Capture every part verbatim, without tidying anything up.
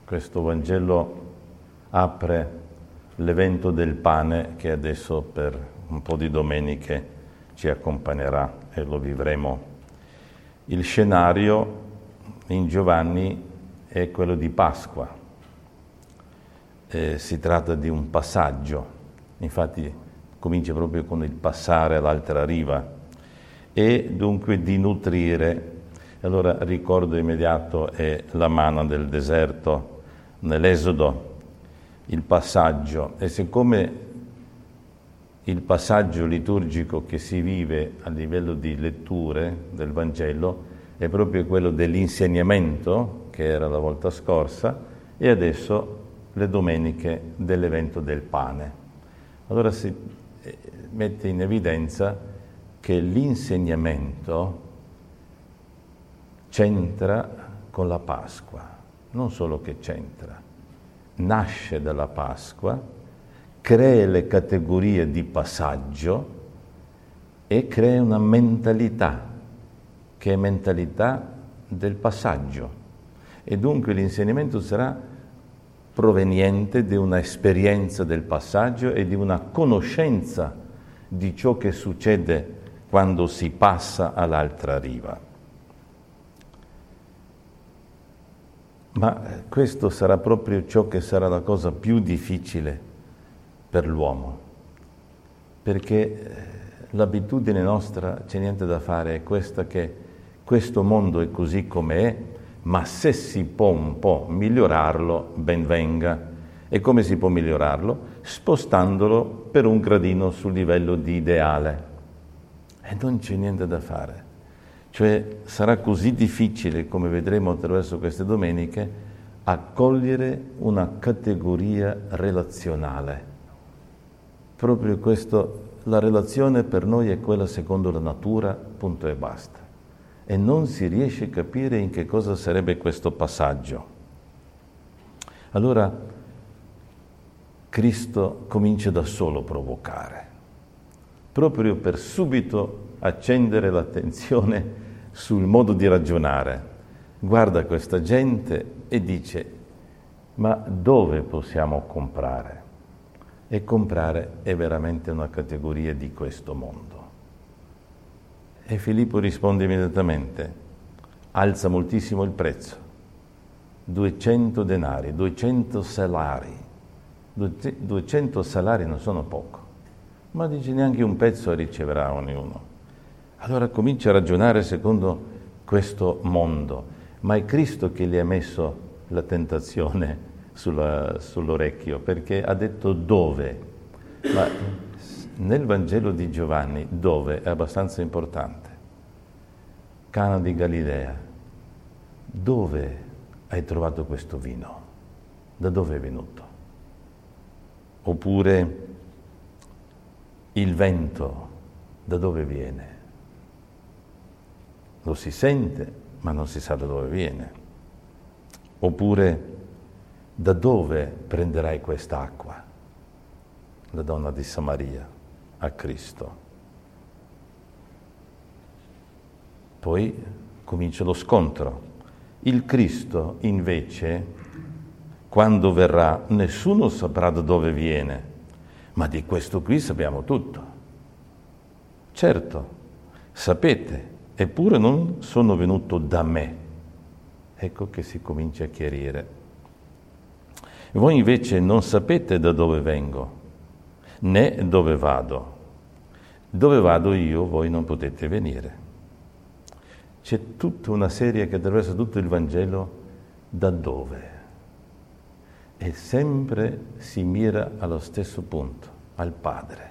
Questo Vangelo apre l'evento del pane che adesso per un po' di domeniche ci accompagnerà e lo vivremo. Il scenario in Giovanni è quello di Pasqua. Eh, si tratta di un passaggio, infatti comincia proprio con il passare all'altra riva e dunque di nutrire. Allora ricordo immediato è la manna del deserto nell'Esodo, il passaggio, e siccome il passaggio liturgico che si vive a livello di letture del Vangelo è proprio quello dell'insegnamento, che era la volta scorsa, e adesso le domeniche dell'evento del pane. Allora si mette in evidenza che l'insegnamento c'entra con la Pasqua, non solo che c'entra, nasce dalla Pasqua, crea le categorie di passaggio e crea una mentalità, che è mentalità del passaggio. E dunque l'insegnamento sarà proveniente di una esperienza del passaggio e di una conoscenza di ciò che succede quando si passa all'altra riva. Ma questo sarà proprio ciò che sarà la cosa più difficile per l'uomo, perché l'abitudine nostra, c'è niente da fare, è questa che questo mondo è così come è, ma se si può un po' migliorarlo, ben venga. E come si può migliorarlo? Spostandolo per un gradino sul livello di ideale. E non c'è niente da fare. Cioè sarà così difficile, come vedremo attraverso queste domeniche, accogliere una categoria relazionale. Proprio questo, la relazione per noi è quella secondo la natura, punto e basta. E non si riesce a capire in che cosa sarebbe questo passaggio. Allora Cristo comincia da solo a provocare, proprio per subito accendere l'attenzione sul modo di ragionare. Guarda questa gente e dice: ma dove possiamo comprare? E comprare è veramente una categoria di questo mondo. E Filippo risponde immediatamente: alza moltissimo il prezzo, duecento denari, duecento salari. duecento salari non sono poco, ma dice neanche un pezzo riceverà ognuno. Allora comincia a ragionare secondo questo mondo, ma è Cristo che gli ha messo la tentazione sulla, sull'orecchio, perché ha detto dove. Ma nel Vangelo di Giovanni dove è abbastanza importante. Cana di Galilea, dove hai trovato questo vino? Da dove è venuto? Oppure il vento, da dove viene? Lo si sente, ma non si sa da dove viene. Oppure, da dove prenderai quest'acqua? La donna di Samaria a Cristo. Poi comincia lo scontro. Il Cristo, invece, quando verrà, nessuno saprà da dove viene, ma di questo qui sappiamo tutto. Certo, sapete, eppure non sono venuto da me. Ecco che si comincia a chiarire. Voi invece non sapete da dove vengo, né dove vado. Dove vado io, voi non potete venire. C'è tutta una serie che attraversa tutto il Vangelo, da dove? E sempre si mira allo stesso punto, al Padre.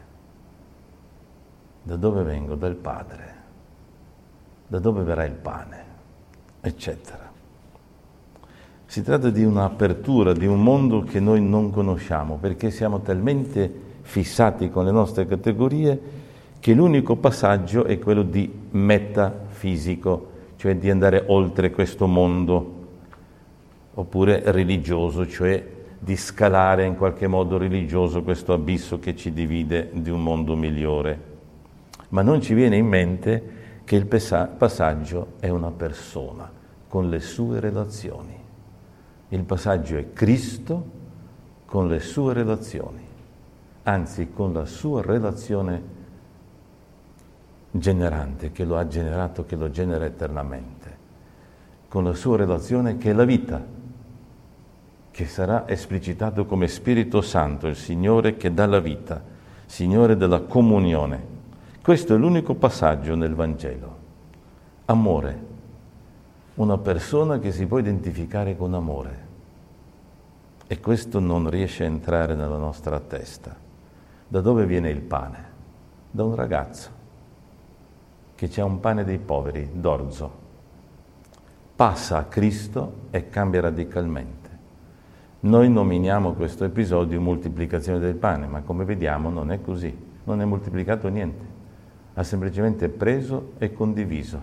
Da dove vengo? Dal Padre. Da dove verrà il pane? Eccetera. Si tratta di un'apertura di un mondo che noi non conosciamo, perché siamo talmente fissati con le nostre categorie che l'unico passaggio è quello di metafisico, cioè di andare oltre questo mondo, oppure religioso, cioè di scalare in qualche modo religioso questo abisso che ci divide di un mondo migliore. Ma non ci viene in mente che il passaggio è una persona con le sue relazioni. Il passaggio è Cristo con le sue relazioni, anzi con la sua relazione generante, che lo ha generato, che lo genera eternamente, con la sua relazione che è la vita, che sarà esplicitato come Spirito Santo, il Signore che dà la vita, Signore della comunione. Questo è l'unico passaggio nel Vangelo. Amore, una persona che si può identificare con amore. E questo non riesce a entrare nella nostra testa. Da dove viene il pane? Da un ragazzo che c'ha un pane dei poveri, d'orzo. Passa a Cristo e cambia radicalmente. Noi nominiamo questo episodio moltiplicazione del pane, ma come vediamo non è così. Non è moltiplicato niente. Ha semplicemente preso e condiviso.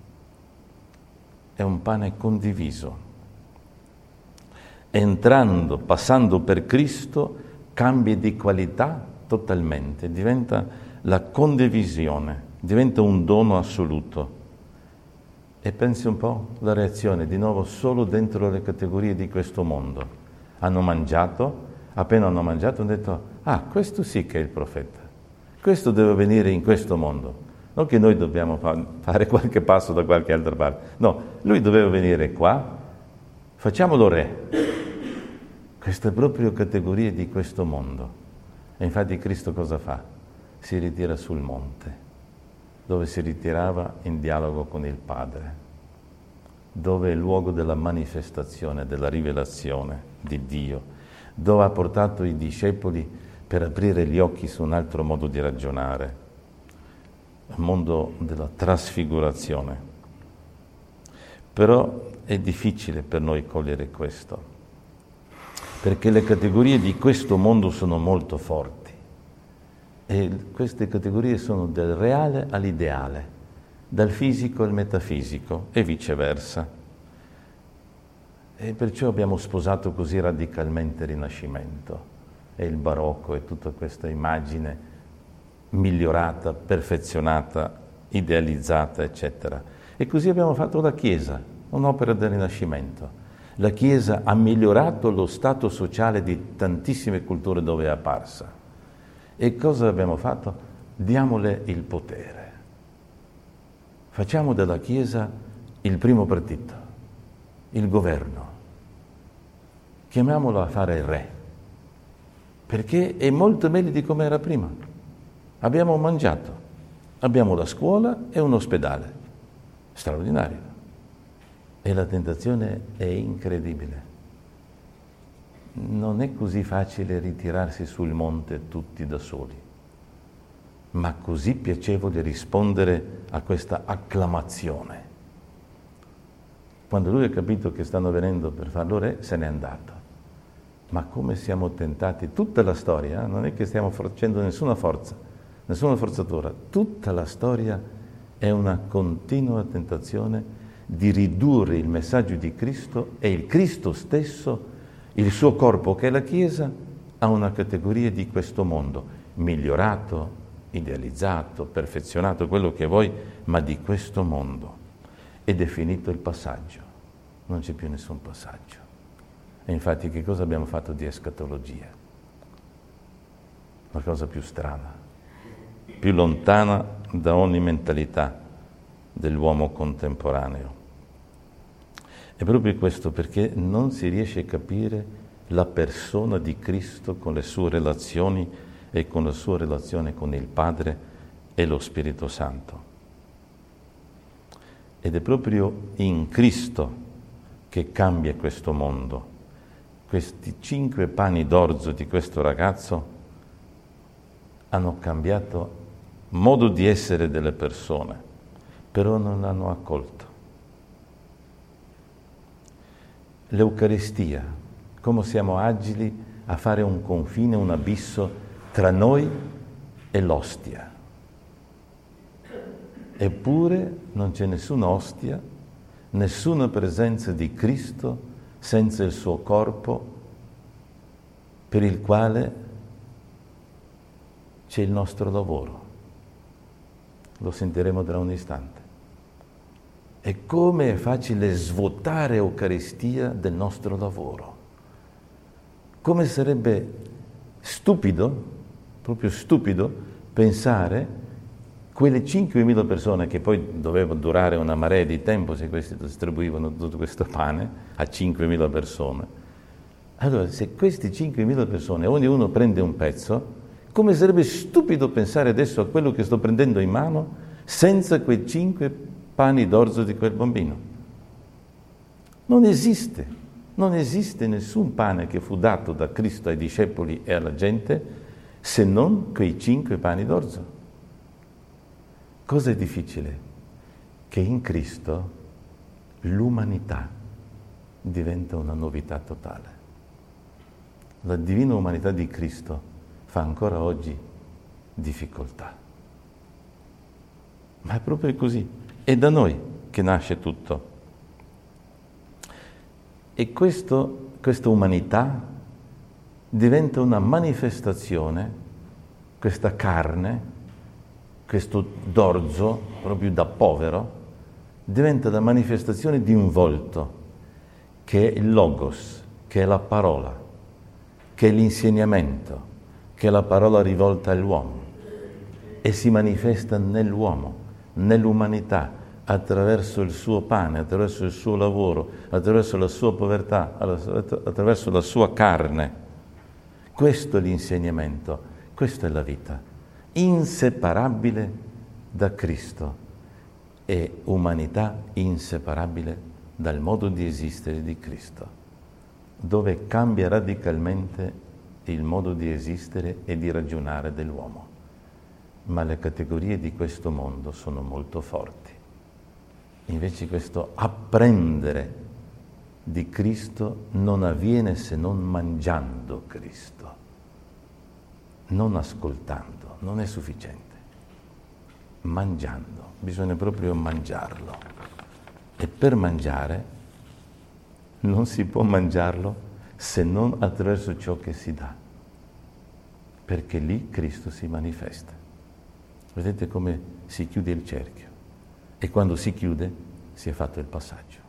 È un pane condiviso. Entrando, passando per Cristo, cambia di qualità totalmente, diventa la condivisione, diventa un dono assoluto. E pensi un po' la reazione, di nuovo solo dentro le categorie di questo mondo. Hanno mangiato, appena hanno mangiato hanno detto, ah, questo sì che è il profeta, questo deve venire in questo mondo. Non che noi dobbiamo fa- fare qualche passo da qualche altra parte, no, lui doveva venire qua, facciamolo re. Queste proprio categorie di questo mondo. E infatti Cristo cosa fa? Si ritira sul monte, dove si ritirava in dialogo con il Padre, dove è il luogo della manifestazione, della rivelazione di Dio, dove ha portato i discepoli per aprire gli occhi su un altro modo di ragionare, il mondo della trasfigurazione. Però è difficile per noi cogliere questo, perché le categorie di questo mondo sono molto forti e queste categorie sono del reale all'ideale, dal fisico al metafisico e viceversa. E perciò abbiamo sposato così radicalmente il Rinascimento e il Barocco e tutta questa immagine migliorata, perfezionata, idealizzata, eccetera. E così abbiamo fatto la Chiesa, un'opera del Rinascimento. La Chiesa ha migliorato lo stato sociale di tantissime culture dove è apparsa. E cosa abbiamo fatto? Diamole il potere. Facciamo della Chiesa il primo partito, il governo. Chiamiamolo a fare il re, perché è molto meglio di come era prima. Abbiamo mangiato, abbiamo la scuola e un ospedale. Straordinario. E la tentazione è incredibile. Non è così facile ritirarsi sul monte tutti da soli, ma così piacevole rispondere a questa acclamazione. Quando lui ha capito che stanno venendo per farlo re, se n'è andato. Ma come siamo tentati, tutta la storia, non è che stiamo facendo nessuna forza, nessuna forzatura, tutta la storia è una continua tentazione di ridurre il messaggio di Cristo e il Cristo stesso, il suo corpo che è la Chiesa, a una categoria di questo mondo, migliorato, idealizzato, perfezionato, quello che vuoi, ma di questo mondo. Ed è finito il passaggio, non c'è più nessun passaggio. E infatti che cosa abbiamo fatto di escatologia? La cosa più strana, più lontana da ogni mentalità dell'uomo contemporaneo. È proprio questo perché non si riesce a capire la persona di Cristo con le sue relazioni e con la sua relazione con il Padre e lo Spirito Santo. Ed è proprio in Cristo che cambia questo mondo. Questi cinque pani d'orzo di questo ragazzo hanno cambiato modo di essere delle persone, però non l'hanno accolto. L'Eucaristia, come siamo agili a fare un confine, un abisso tra noi e l'ostia. Eppure non c'è nessuna ostia, nessuna presenza di Cristo senza il suo corpo, per il quale c'è il nostro lavoro. Lo sentiremo tra un istante. E come è facile svuotare Eucaristia del nostro lavoro. Come sarebbe stupido, proprio stupido, pensare quelle cinquemila persone che poi dovevano durare una marea di tempo se questi distribuivano tutto questo pane a cinquemila persone. Allora, se questi cinquemila persone, ognuno prende un pezzo, come sarebbe stupido pensare adesso a quello che sto prendendo in mano senza quei cinque pani d'orzo di quel bambino? Non esiste, non esiste nessun pane che fu dato da Cristo ai discepoli e alla gente se non quei cinque pani d'orzo. Cosa è difficile? Che in Cristo l'umanità diventa una novità totale. La divina umanità di Cristo fa ancora oggi difficoltà. Ma è proprio così. È da noi che nasce tutto. E questo, questa umanità diventa una manifestazione, questa carne, questo d'orzo, proprio da povero, diventa la manifestazione di un volto, che è il Logos, che è la parola, che è l'insegnamento, che è la parola rivolta all'uomo, e si manifesta nell'uomo, nell'umanità, attraverso il suo pane, attraverso il suo lavoro, attraverso la sua povertà, attraverso la sua carne. Questo è l'insegnamento, questa è la vita, inseparabile da Cristo e umanità inseparabile dal modo di esistere di Cristo, dove cambia radicalmente il modo di esistere e di ragionare dell'uomo. Ma le categorie di questo mondo sono molto forti. Invece questo apprendere di Cristo non avviene se non mangiando Cristo, non ascoltando, non è sufficiente. Mangiando, bisogna proprio mangiarlo. E per mangiare non si può mangiarlo se non attraverso ciò che si dà, perché lì Cristo si manifesta. Vedete come si chiude il cerchio, e quando si chiude si è fatto il passaggio.